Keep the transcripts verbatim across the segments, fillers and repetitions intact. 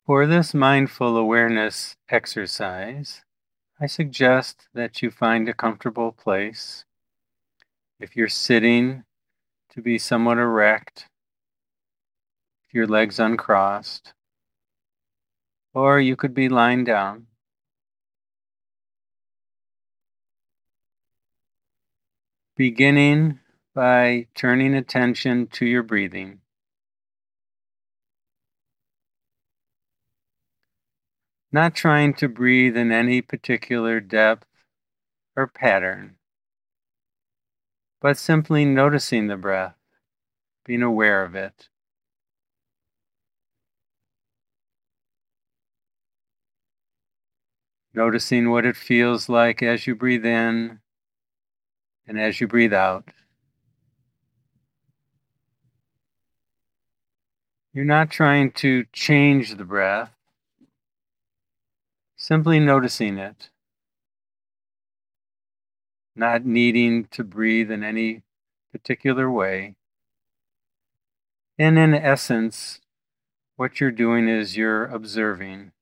For this mindful awareness exercise, I suggest that you find a comfortable place. If you're sitting, to be somewhat erect, your legs uncrossed, or you could be lying down. Beginning by turning attention to your breathing, not trying to breathe in any particular depth or pattern, but simply noticing the breath, being aware of it. Noticing what it feels like as you breathe in and as you breathe out. You're not trying to change the breath, simply noticing it, not needing to breathe in any particular way. And in essence, what you're doing is you're observing,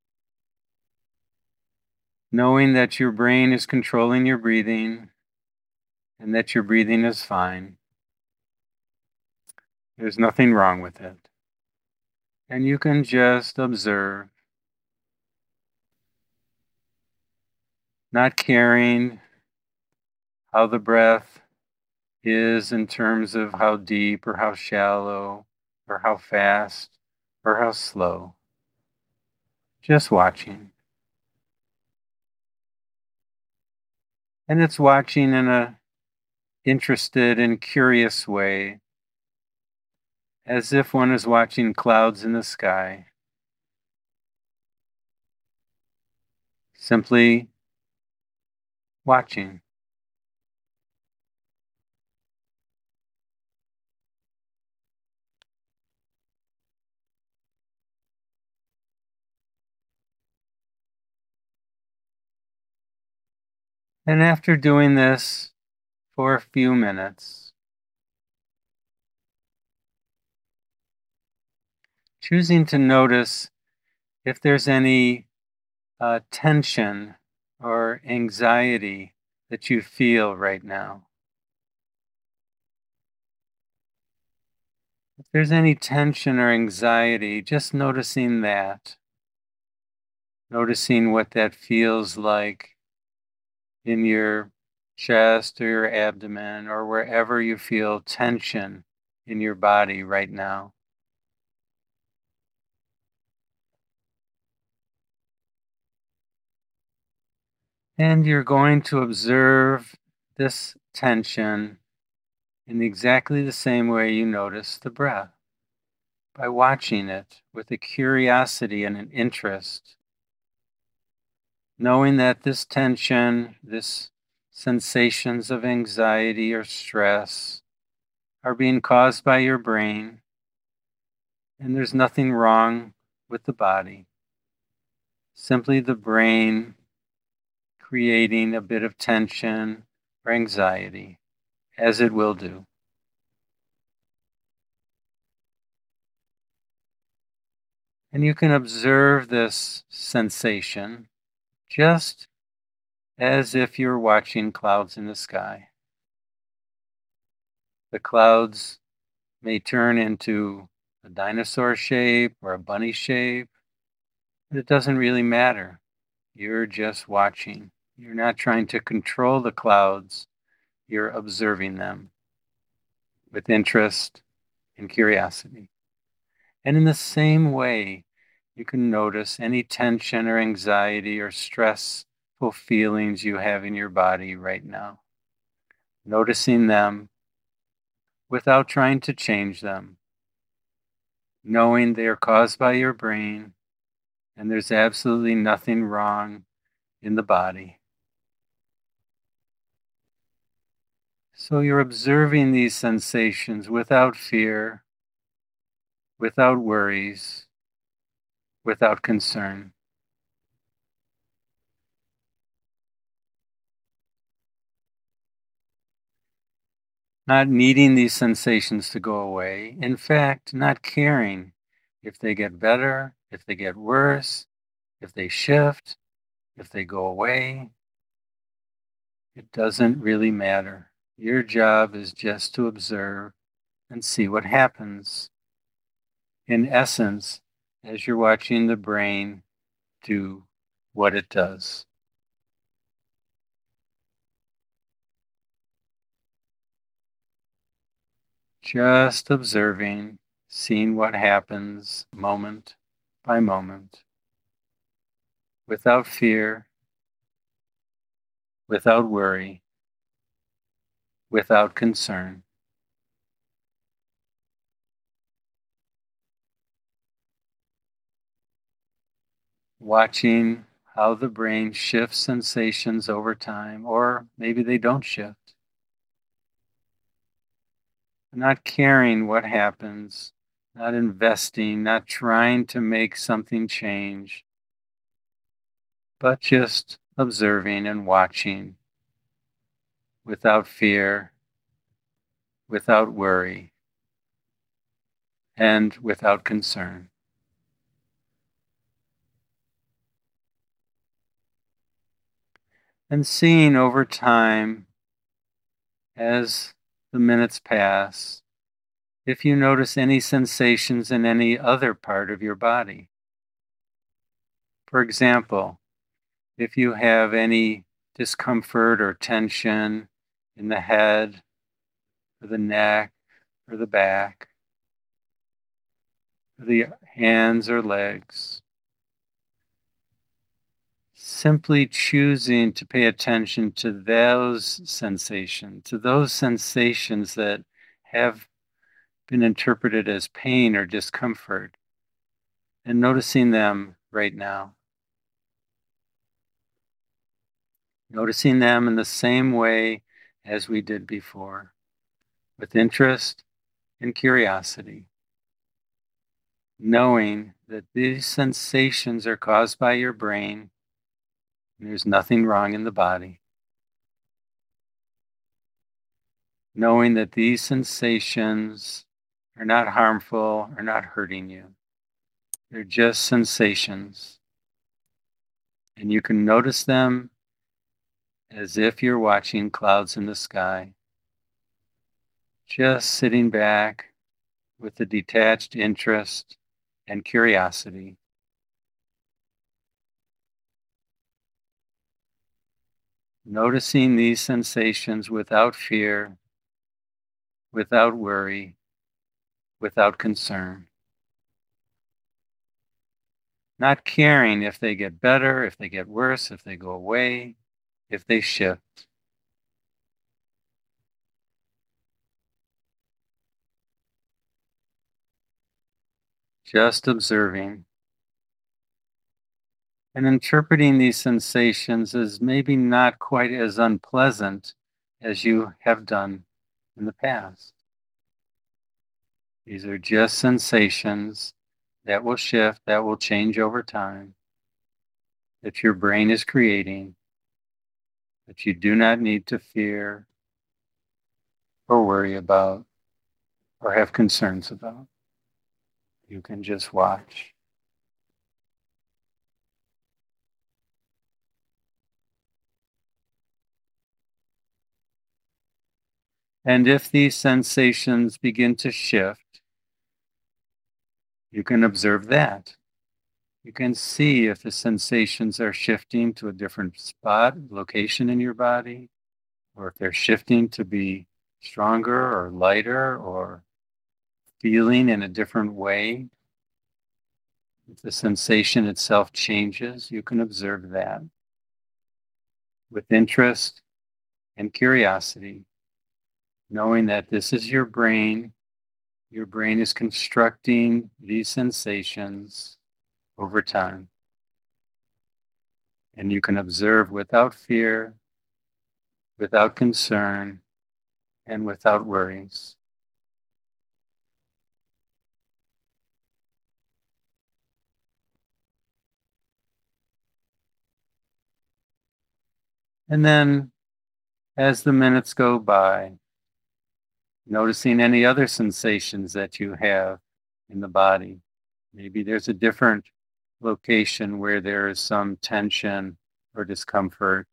knowing that your brain is controlling your breathing and that your breathing is fine. There's nothing wrong with it. And you can just observe, not caring how the breath is in terms of how deep or how shallow or how fast or how slow. Just watching. And it's watching in a interested and curious way, as if one is watching clouds in the sky. Simply watching. And after doing this for a few minutes, choosing to notice if there's any uh, tension or anxiety that you feel right now. If there's any tension or anxiety, just noticing that, noticing what that feels like in your chest or your abdomen or wherever you feel tension in your body right now. And you're going to observe this tension in exactly the same way you notice the breath, by watching it with a curiosity and an interest, knowing that this tension, this sensations of anxiety or stress are being caused by your brain, and there's nothing wrong with the body. Simply the brain creating a bit of tension or anxiety, as it will do. And you can observe this sensation just as if you're watching clouds in the sky. The clouds may turn into a dinosaur shape or a bunny shape, but it doesn't really matter. You're just watching. You're not trying to control the clouds, you're observing them with interest and curiosity. And in the same way, you can notice any tension or anxiety or stressful feelings you have in your body right now. Noticing them without trying to change them, knowing they are caused by your brain and there's absolutely nothing wrong in the body. So you're observing these sensations without fear, without worries, without concern. Not needing these sensations to go away. In fact, not caring if they get better, if they get worse, if they shift, if they go away. It doesn't really matter. Your job is just to observe and see what happens. In essence, as you're watching the brain do what it does. Just observing, seeing what happens moment by moment, without fear, without worry, without concern. Watching how the brain shifts sensations over time, or maybe they don't shift. Not caring what happens, not investing, not trying to make something change, but just observing and watching without fear, without worry, and without concern. And seeing over time, as the minutes pass, if you notice any sensations in any other part of your body. For example, if you have any discomfort or tension in the head, or the neck, or the back, or the hands or legs, simply choosing to pay attention to those sensations, to those sensations that have been interpreted as pain or discomfort, and noticing them right now. Noticing them in the same way as we did before, with interest and curiosity, knowing that these sensations are caused by your brain and there's nothing wrong in the body. Knowing that these sensations are not harmful or not hurting you. They're just sensations. And you can notice them as if you're watching clouds in the sky. Just sitting back with a detached interest and curiosity. Noticing these sensations without fear, without worry, without concern. Not caring if they get better, if they get worse, if they go away, if they shift. Just observing and interpreting these sensations as maybe not quite as unpleasant as you have done in the past. These are just sensations that will shift, that will change over time, that your brain is creating, that you do not need to fear or worry about or have concerns about. You can just watch. And if these sensations begin to shift, you can observe that. You can see if the sensations are shifting to a different spot, location in your body, or if they're shifting to be stronger or lighter or feeling in a different way. If the sensation itself changes, you can observe that with interest and curiosity, knowing that this is your brain. Your brain is constructing these sensations over time. And you can observe without fear, without concern, and without worries. And then, as the minutes go by, noticing any other sensations that you have in the body. Maybe there's a different location where there is some tension or discomfort.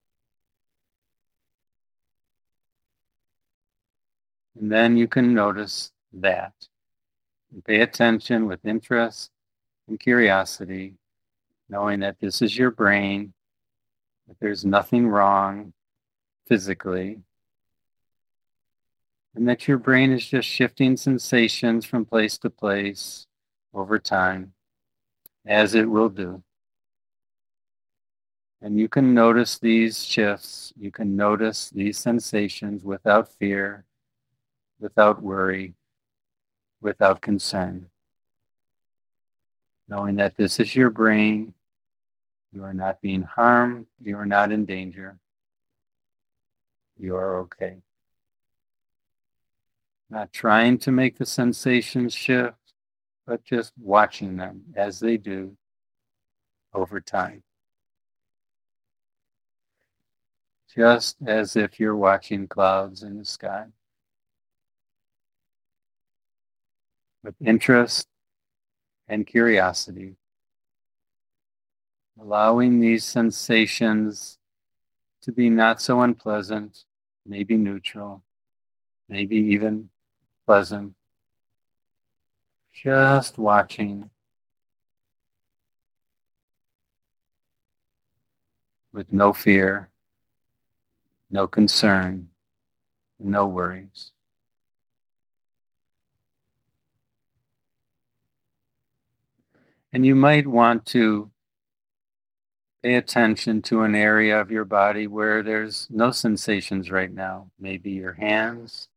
And then you can notice that and pay attention with interest and curiosity, knowing that this is your brain, that there's nothing wrong physically, and that your brain is just shifting sensations from place to place over time, as it will do. And you can notice these shifts, you can notice these sensations without fear, without worry, without concern, knowing that this is your brain, you are not being harmed, you are not in danger, you are okay. Not trying to make the sensations shift, but just watching them as they do over time. Just as if you're watching clouds in the sky. With interest and curiosity, allowing these sensations to be not so unpleasant, maybe neutral, maybe even pleasant. Just watching with no fear, no concern, no worries. And you might want to pay attention to an area of your body where there's no sensations right now. Maybe your hands,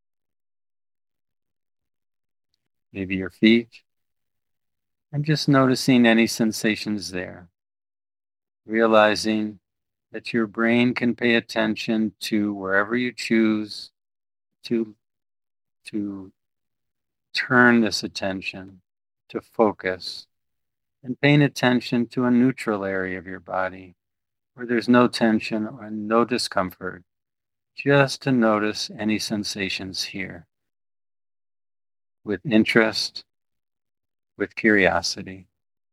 maybe your feet, and just noticing any sensations there. Realizing that your brain can pay attention to wherever you choose to, to turn this attention, to focus, and paying attention to a neutral area of your body where there's no tension or no discomfort, just to notice any sensations here with interest, with curiosity.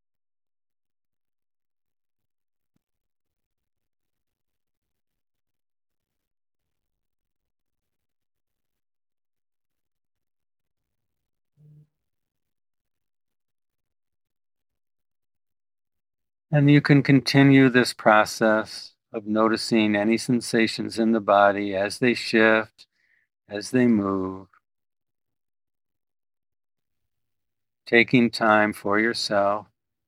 And you can continue this process of noticing any sensations in the body as they shift, as they move, taking time for yourself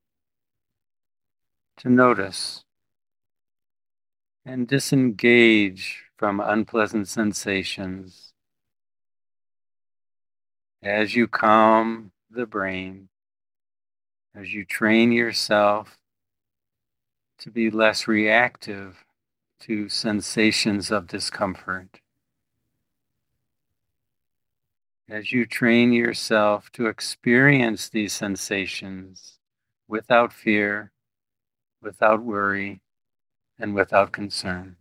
to notice and disengage from unpleasant sensations as you calm the brain, as you train yourself to be less reactive to sensations of discomfort. As you train yourself to experience these sensations without fear, without worry, and without concern.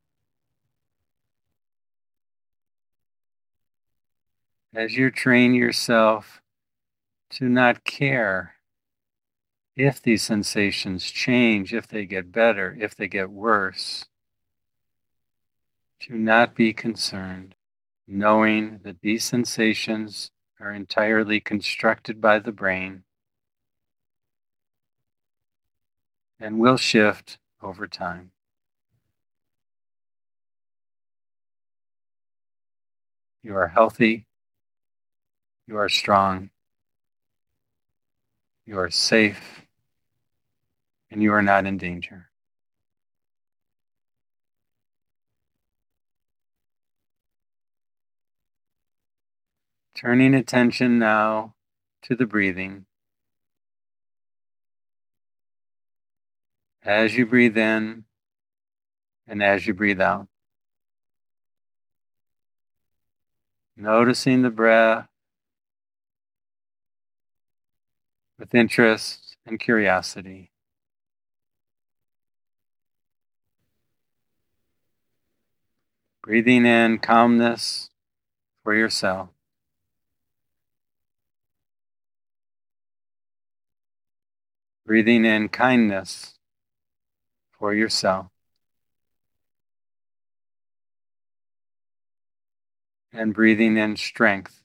As you train yourself to not care if these sensations change, if they get better, if they get worse, to not be concerned, knowing that these sensations are entirely constructed by the brain and will shift over time. You are healthy, you are strong, you are safe, and you are not in danger. Turning attention now to the breathing. As you breathe in and as you breathe out. Noticing the breath with interest and curiosity. Breathing in calmness for yourself. Breathing in kindness for yourself. And breathing in strength.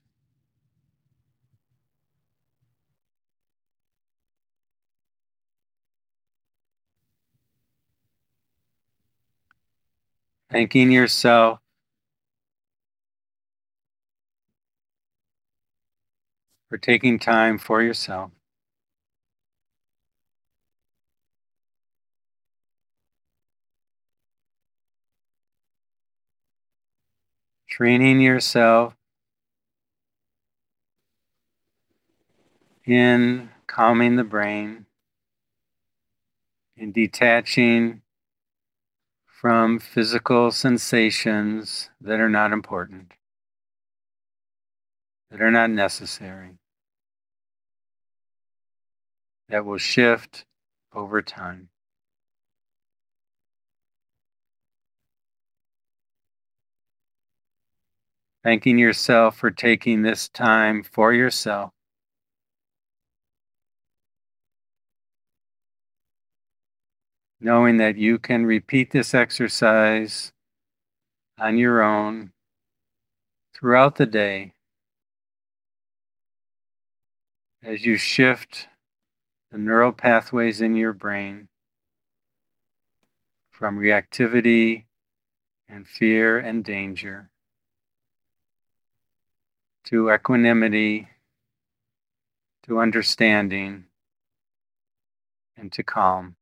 Thanking yourself for taking time for yourself. Training yourself in calming the brain, in detaching from physical sensations that are not important, that are not necessary, that will shift over time. Thanking yourself for taking this time for yourself. Knowing that you can repeat this exercise on your own throughout the day as you shift the neural pathways in your brain from reactivity and fear and danger to equanimity, to understanding, and to calm.